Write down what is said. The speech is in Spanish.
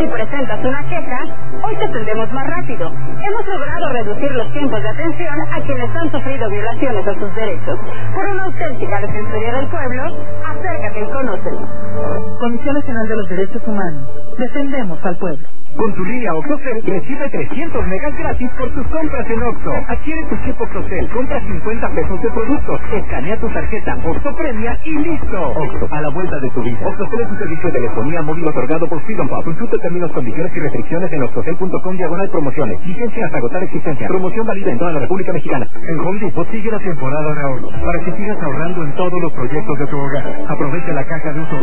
Oxtel presentas una queja, hoy te atendemos más rápido. Hemos logrado reducir los tiempos de atención a quienes han sufrido violaciones a sus derechos. Por una auténtica defensoría del pueblo, acércate y conócenos. Comisión Nacional de los Derechos Humanos. Defendemos al pueblo. Con tu línea OXXOCEL recibe 300 megas gratis por tus compras en Oxxo. Adquiere tu chip OXXOCEL, compra 50 pesos de productos, escanea tu tarjeta Oxxo Premia y listo. Oxxo, a la vuelta de tu vida. OXXOCEL es un servicio de telefonía móvil otorgado por Freedom Pub. Consulta términos, condiciones y restricciones en oxxocel.com/promociones. Licencia hasta agotar existencia. Promoción válida en toda la República Mexicana. En Home Depot sigue la temporada de ahorros para que sigas ahorrando en todos los proyectos de tu hogar. Aprovecha la caja de uso